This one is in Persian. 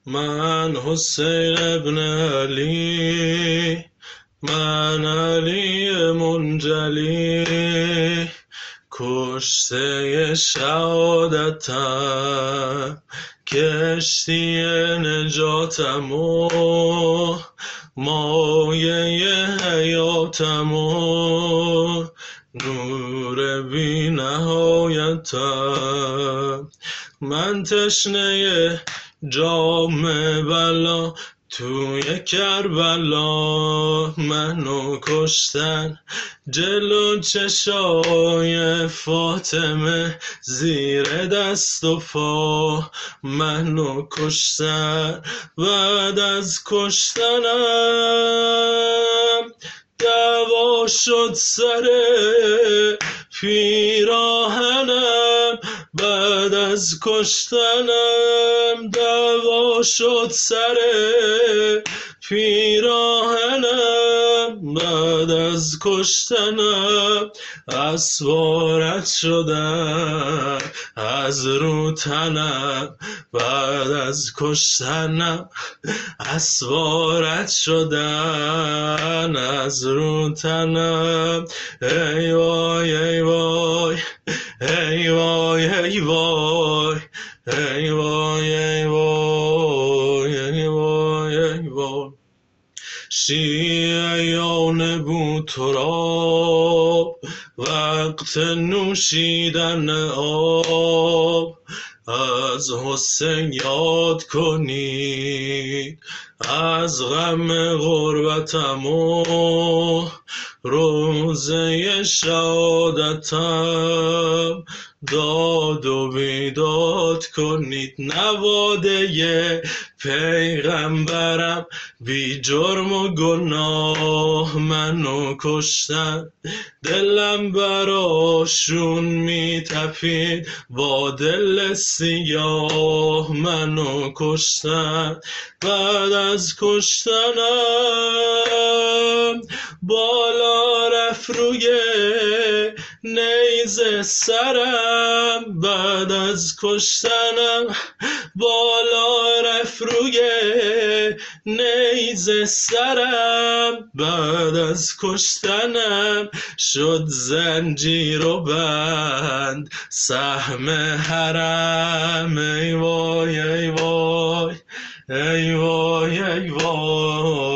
من حسین ابن علی، من علی منجلی، کشته شهادتم، کشتی نجاتم و مایه حیاتم و نور بی نهایتم. من تشنه جام بلا توی کربلا، منو کشتن جلو چشای فاطمه، زیر دست و پا منو کشتن. بعد از کشتنم دعوا شد سر پیراهنم، بعد از کشتنم دعوا شد سر پیراهنم، بعد از کشتنم اسوارت شدن از رو تنم، بعد از کشتنم اسوارت شدن از رو تنم. ای وای ای وای، ای وای ای وای، ای وای ای وای، ای وای ای وای. شیعیان بوتراب وقت نوشیدن آب، از حسین یاد کنید، از غم غربتم و روزه شهادتم داد و بیداد کنید. نواده پیغمبرم بی جرم و گناه منو کشتن، دلم براشون میتپید با دل سیاه منو کشتن. بعد از کشتنم بالا رفت روی نیزه سرم، بعد از کشتنم بالا رفت روی نیزه سرم، بعد از کشتنم شد زنجیر و بند سهم حرم. ای وای ای وای، ای وای ای وای.